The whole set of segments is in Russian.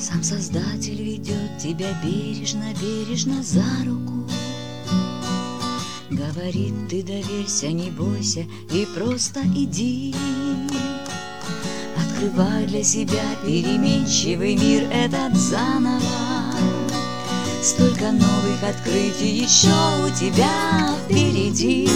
Сам Создатель ведет тебя бережно, бережно за руку. Говорит, ты доверься, не бойся и просто иди. Открывай для себя переменчивый мир этот заново. Столько новых открытий еще у тебя впереди.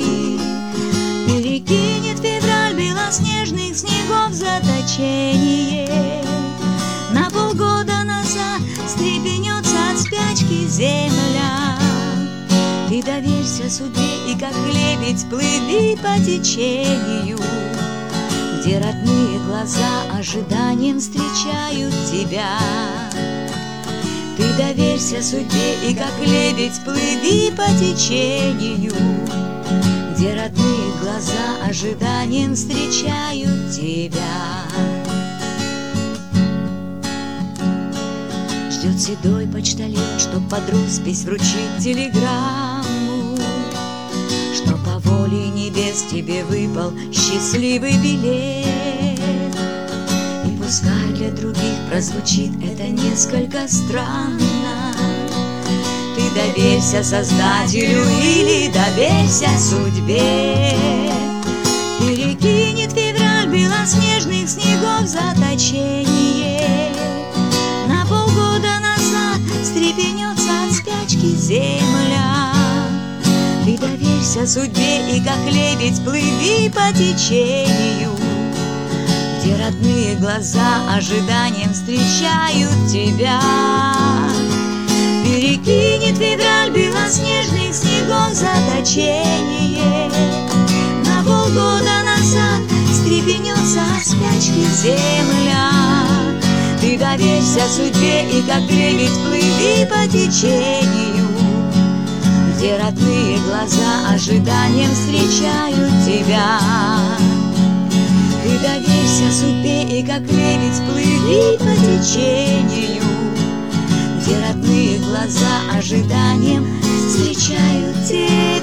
Перекинет февраль белоснежных снегов заточение. На полгода назад встрепенется от спячки земля. Ты доверься судьбе и как лебедь плыви по течению, где родные глаза ожиданием встречают тебя. Ты доверься судьбе и как лебедь плыви по течению, где родные глаза ожиданием встречают тебя. Ждет седой почтальон, чтоб под роспись вручить телеграмму, что по воле небес тебе выпал счастливый билет. И пускай для других прозвучит это несколько странно, ты доверься Создателю или доверься судьбе. Перекинет февраль белоснежных снегов заточение. На полгода назад встрепенется от спячки земля. Ты доверься судьбе и как лебедь плыви по течению, где родные глаза ожиданием встречают тебя. Перекинет февраль белоснежных снегов заточение. На полгода назад встрепенется от спячки земля. Ты доверься судьбе и как лебедь плыви по течению, где родные глаза ожиданием встречают тебя. Ты доверься судьбе и как лебедь плыви по течению, где родные глаза ожиданием встречают тебя.